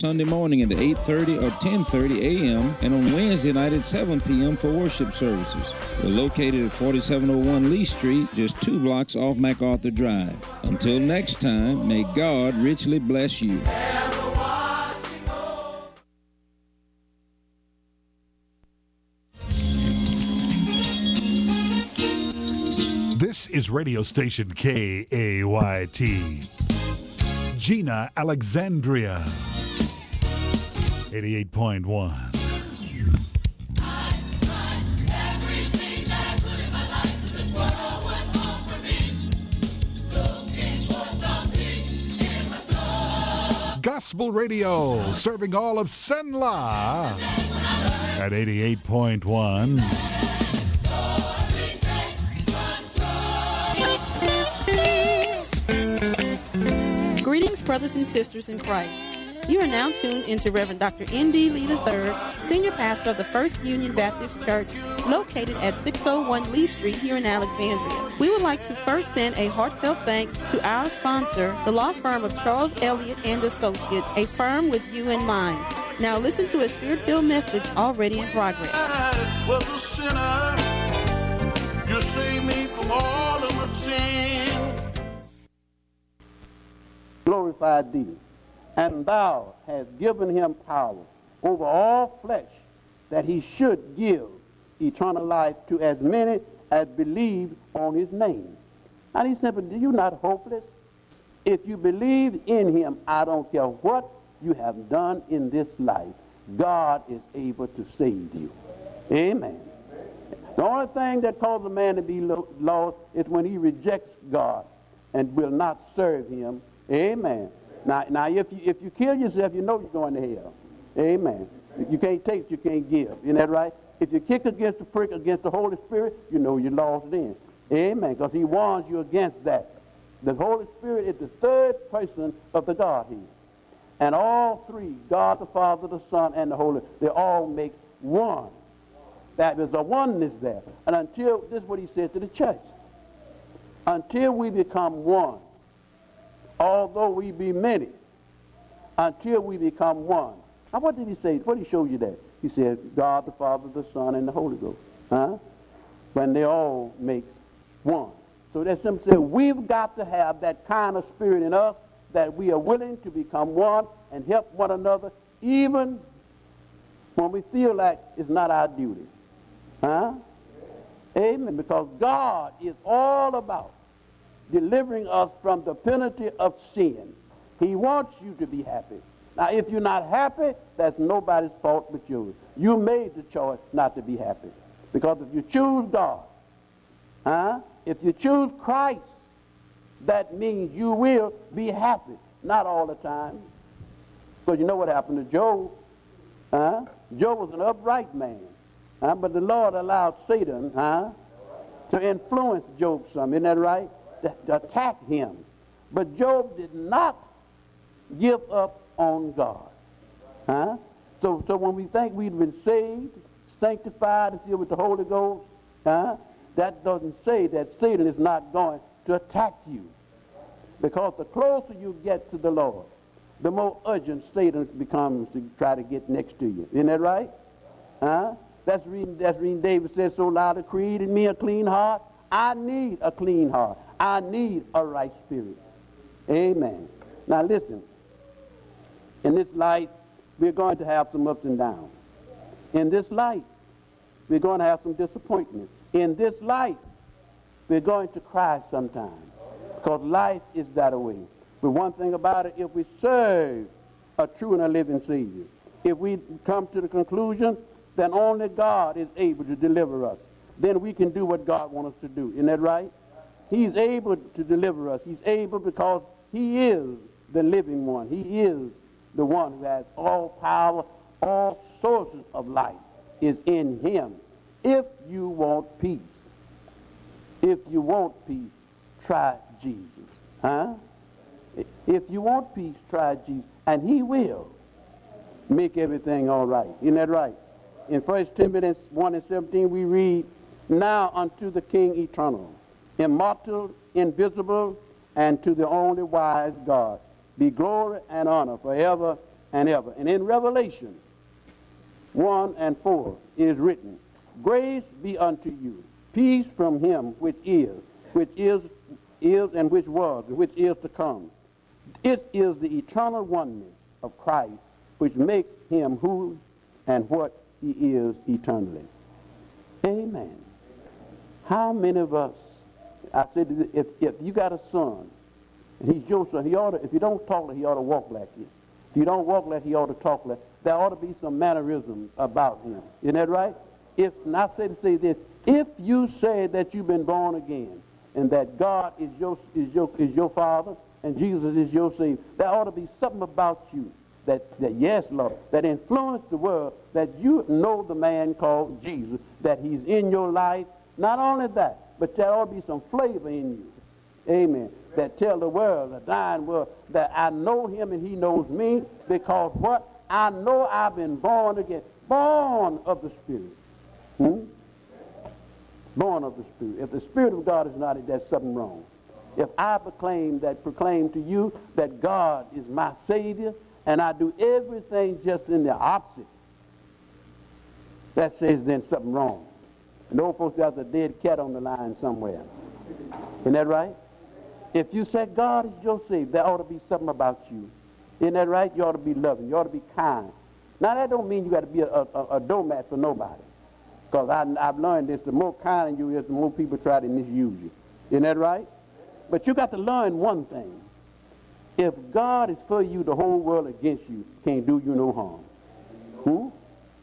Sunday morning at 8:30 or 10:30 a.m. and on Wednesday night at 7 p.m. for worship services. We're located at 4701 Lee Street, just 2 blocks off MacArthur Drive. Until next time, may God richly bless you. This is radio station KAYT. Gina, Alexandria. 88.1. Gospel Radio, serving all of Senla at 88.1. Greetings, brothers and sisters in Christ. You are now tuned into Reverend Dr. N.D. Lee III, Senior Pastor of the First Union Baptist Church, located at 601 Lee Street here in Alexandria. We would like to first send a heartfelt thanks to our sponsor, the law firm of Charles Elliott and Associates, a firm with you in mind. Now listen to a spirit-filled message already in progress. I was a sinner. You saved me from all of my sins. Glorified thee, and thou hast given him power over all flesh, that he should give eternal life to as many as believe on his name. And he said, but are you not hopeless? If you believe in him, I don't care what you have done in this life, God is able to save you. Amen. The only thing that causes a man to be lost is when he rejects God and will not serve him. Amen. Now, if you kill yourself, you know you're going to hell. Amen. You can't take what you can't give. Isn't that right? If you kick against the prick against the Holy Spirit, you know you're lost then. Amen. Because he warns you against that. The Holy Spirit is the third person of the Godhead. And all three, God the Father, the Son, and the Holy, they all make one. That is a oneness there. And until, this is what he said to the church. Until we become one, although we be many, until we become one. Now what did he say? What did he show you there? He said, God the Father, the Son, and the Holy Ghost. When they all make one. So that's simply said, we've got to have that kind of spirit in us that we are willing to become one and help one another, even when we feel like it's not our duty. Amen. Because God is all about delivering us from the penalty of sin. He wants you to be happy. Now, if you're not happy, that's nobody's fault but yours. You made the choice not to be happy. Because if you choose God, if you choose Christ, that means you will be happy. Not all the time. So you know what happened to Job. Job was an upright man. But the Lord allowed Satan to influence Job some. Isn't that right? To attack him. But Job did not give up on God. So when we think we've been saved, sanctified, and filled with the Holy Ghost, that doesn't say that Satan is not going to attack you. Because the closer you get to the Lord, the more urgent Satan becomes to try to get next to you. Isn't that right? That's reading David says so loud, create in me a clean heart. I need a clean heart. I need a right spirit. Amen. Now listen. In this life, we're going to have some ups and downs. In this life, we're going to have some disappointment. In this life, we're going to cry sometimes. Because life is that way. But one thing about it, if we serve a true and a living Savior, if we come to the conclusion that only God is able to deliver us, then we can do what God wants us to do. Isn't that right? He's able to deliver us. He's able because he is the living one. He is the one who has all power, all sources of life is in him. If you want peace, try Jesus. If you want peace, try Jesus. And he will make everything all right. Isn't that right? In 1 Timothy 1:17 we read, now unto the King eternal, immortal, invisible, and to the only wise God, be glory and honor forever and ever. And in Revelation 1 and 4 is written, grace be unto you, peace from him which is, and which was, and which is to come. It is the eternal oneness of Christ which makes him who and what he is eternally. Amen. How many of us, I said, if you got a son, and he's your son, he ought to, if you don't talk like he ought to walk like you. If you don't walk like he ought to talk like, there ought to be some mannerisms about him. Isn't that right? If, and I say to say this, if you say that you've been born again, and that God is your Father, and Jesus is your Savior, there ought to be something about you that yes, Lord, that influenced the world, that you know the man called Jesus, that he's in your life. Not only that, but there ought to be some flavor in you. Amen. That tell the world, the dying world, that I know him and he knows me, because what? I know I've been born again. Born of the Spirit. Born of the Spirit. If the Spirit of God is not in, there's something wrong. If I proclaim to you that God is my Savior, and I do everything just in the opposite, that says then something wrong. And old folks, there's a dead cat on the line somewhere. Isn't that right? If you say God is your Savior, there ought to be something about you. Isn't that right? You ought to be loving. You ought to be kind. Now, that don't mean you got to be a doormat for nobody. Because I've learned this, the more kind you is, the more people try to misuse you. Isn't that right? But you got to learn one thing. If God is for you, the whole world against you can't do you no harm.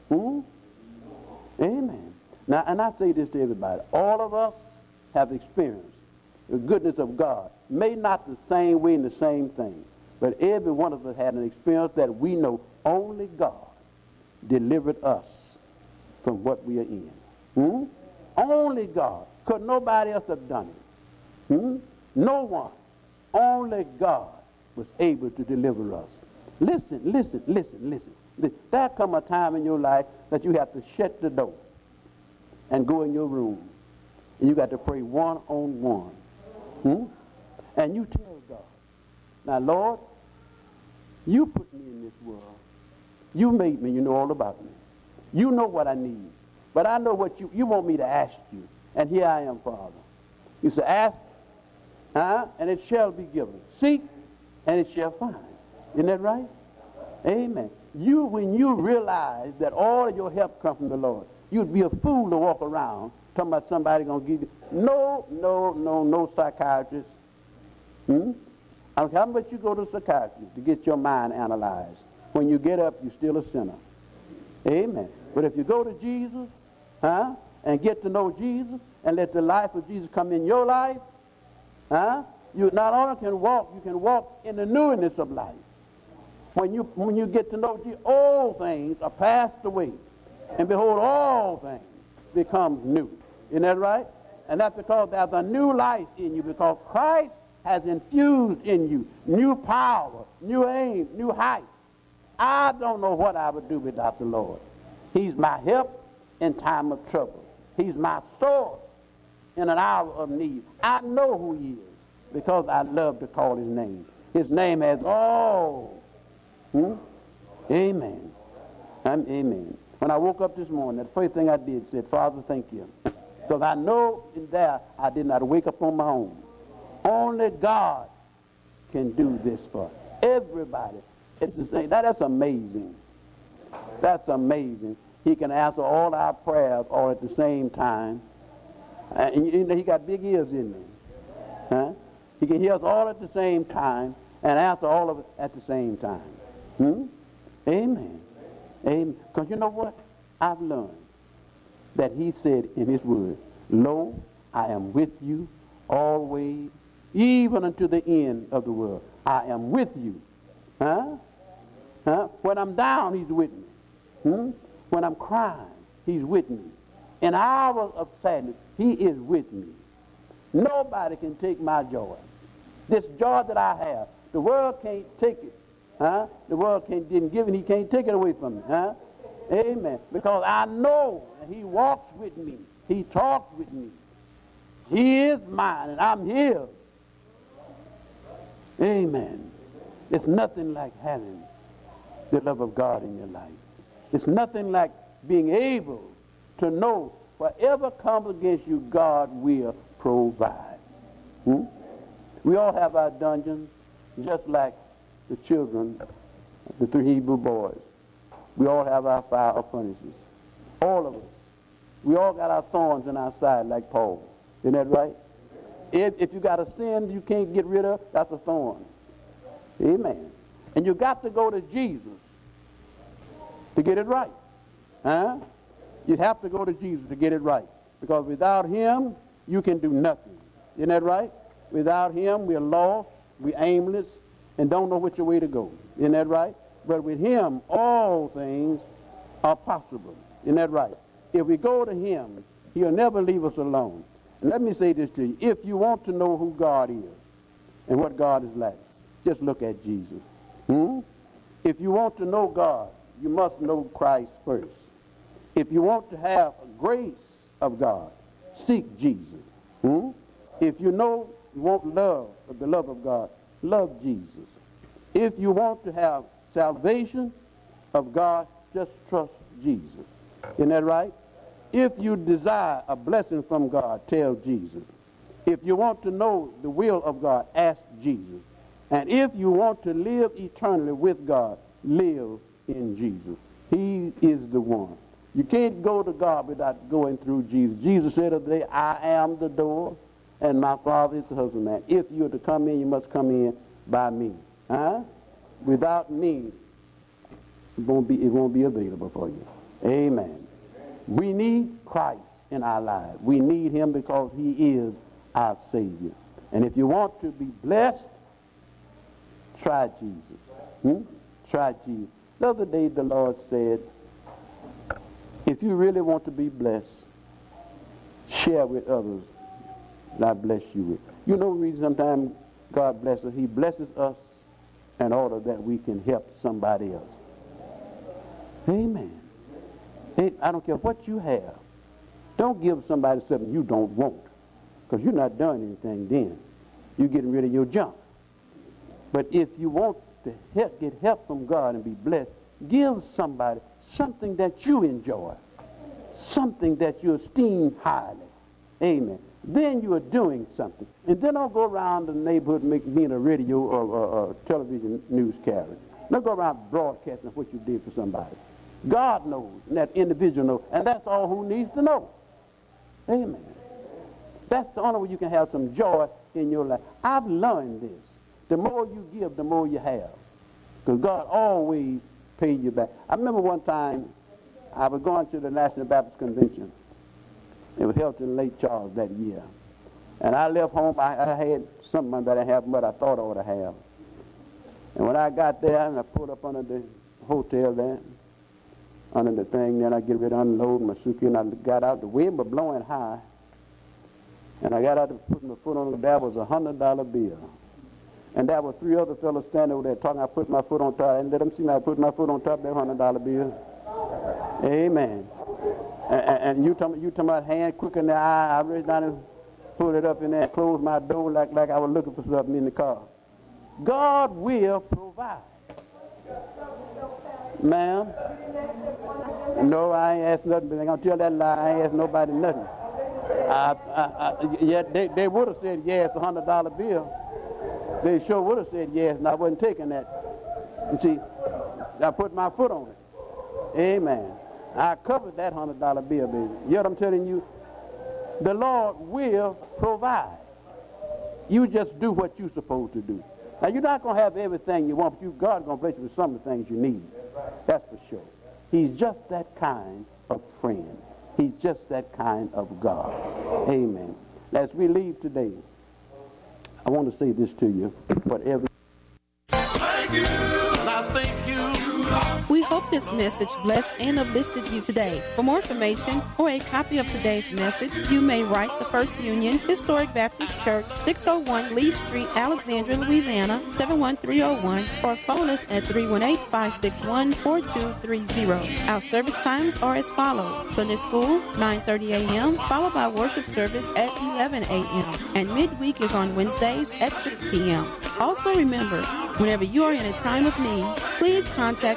Amen. Now, and I say this to everybody. All of us have experienced the goodness of God. May not the same way in the same thing, but every one of us had an experience that we know only God delivered us from what we are in. Only God. Could nobody else have done it? No one. Only God was able to deliver us. Listen. There come a time in your life that you have to shut the door and go in your room. And you got to pray one-on-one. And you tell God, now, Lord, you put me in this world. You made me. You know all about me. You know what I need. But I know what you want me to ask you. And here I am, Father. You say, ask, and it shall be given. Seek, and it shall find. Isn't that right? Amen. When you realize that all of your help comes from the Lord, you'd be a fool to walk around talking about somebody going to give you. No psychiatrist. I don't care how much you go to a psychiatrist to get your mind analyzed. When you get up, you're still a sinner. Amen. But if you go to Jesus, and get to know Jesus, and let the life of Jesus come in your life, you not only can walk, you can walk in the newness of life. When you get to know Jesus, all things are passed away, and behold, all things become new. Isn't that right? And that's because there's a new life in you, because Christ has infused in you new power, new aim, new height. I don't know what I would do without the Lord. He's my help in time of trouble. He's my source in an hour of need. I know who he is because I love to call his name. His name has all. Amen. Amen. When I woke up this morning, the first thing I did said, Father, thank you. Because I know in there I did not wake up on my own. Only God can do this for everybody. It's the same. That's amazing. That's amazing. He can answer all our prayers all at the same time. And he got big ears in there. He can hear us all at the same time and answer all of it at the same time. Amen. Amen. Because you know what? I've learned that he said in his word, lo, I am with you always, even unto the end of the world. I am with you. When I'm down, he's with me. When I'm crying, he's with me. In hours of sadness, he is with me. Nobody can take my joy. This joy that I have, the world can't take it. The world didn't give it, he can't take it away from me. Amen. Because I know that he walks with me. He talks with me. He is mine and I'm his. Amen. It's nothing like having the love of God in your life. It's nothing like being able to know whatever comes against you, God will provide. We all have our dungeons, just like the children, the 3 Hebrew boys. We all have our fire furnaces. All of us. We all got our thorns in our side like Paul. Isn't that right? If you got a sin you can't get rid of, that's a thorn. Amen. And you got to go to Jesus to get it right. Huh? You have to go to Jesus to get it right. Because without him, you can do nothing. Isn't that right? Without him, we're lost, we're aimless, and don't know which way to go. Isn't that right? But with him, all things are possible. Isn't that right? If we go to him, he'll never leave us alone. And let me say this to you. If you want to know who God is and what God is like, just look at Jesus. If you want to know God, you must know Christ first. If you want to have a grace of God, seek Jesus. If you want love, the love of God, love Jesus. If you want to have salvation of God, just trust Jesus. Isn't that right? If you desire a blessing from God, tell Jesus. If you want to know the will of God, ask Jesus. And if you want to live eternally with God, live in Jesus. He is the one. You can't go to God without going through Jesus. Jesus said of the day, I am the door, and my Father is the husbandman. If you are to come in, you must come in by me. Without me, it won't be available for you. Amen. We need Christ in our lives. We need him because he is our Savior. And if you want to be blessed, try Jesus. Try Jesus. The other day the Lord said, if you really want to be blessed, share with others that I bless you with. You know the reason sometimes God blesses us? He blesses us in order that we can help somebody else. Amen. I don't care what you have. Don't give somebody something you don't want, because you're not doing anything then. You're getting rid of your junk. But if you want to get help from God and be blessed, give somebody something that you enjoy, something that you esteem highly. Amen. Then you are doing something. And then don't go around the neighborhood being a radio or television newscaster. Don't go around broadcasting what you did for somebody. God knows, and that individual knows, and that's all who needs to know. Amen. That's the only way you can have some joy in your life. I've learned this. The more you give, the more you have. Because God always pays you back. I remember one time I was going to the National Baptist Convention. It was held in Lake Charles that year. And I left home. I had something that I didn't have what I thought I ought to have. And when I got there, and I pulled up under the hotel there, under the thing, then I get ready to unload my suitcase, and I got out. The wind was blowing high. And I got out to put my foot on it. There was $100 bill. And there were 3 other fellows standing over there talking. I put my foot on top, and let them see me. I put my foot on top of that $100 bill. Amen. And you talking about hand quicker than the eye. I reached down and pulled it up in there and closed my door like I was looking for something in the car. God will provide. Ma'am? No, I ain't asked nothing, but I'm going to tell that lie. I ain't asked nobody nothing. Yeah, they would have said yes, $100 bill. They sure would have said yes, and I wasn't taking that. You see, I put my foot on it. Amen. I covered that $100 bill, baby. You know what I'm telling you? The Lord will provide. You just do what you're supposed to do. Now, you're not going to have everything you want, but God's going to bless you with some of the things you need. That's for sure. He's just that kind of friend. He's just that kind of God. Amen. As we leave today, I want to say this to you. Whatever. Thank you, and I thank you. We hope this message blessed and uplifted you today. For more information or a copy of today's message, you may write the First Union Historic Baptist Church, 601 Lee Street, Alexandria, Louisiana, 71301, or phone us at 318-561-4230. Our service times are as follows. Sunday school, 9:30 a.m., followed by worship service at 11 a.m., and midweek is on Wednesdays at 6 p.m. Also remember, whenever you are in a time of need, please contact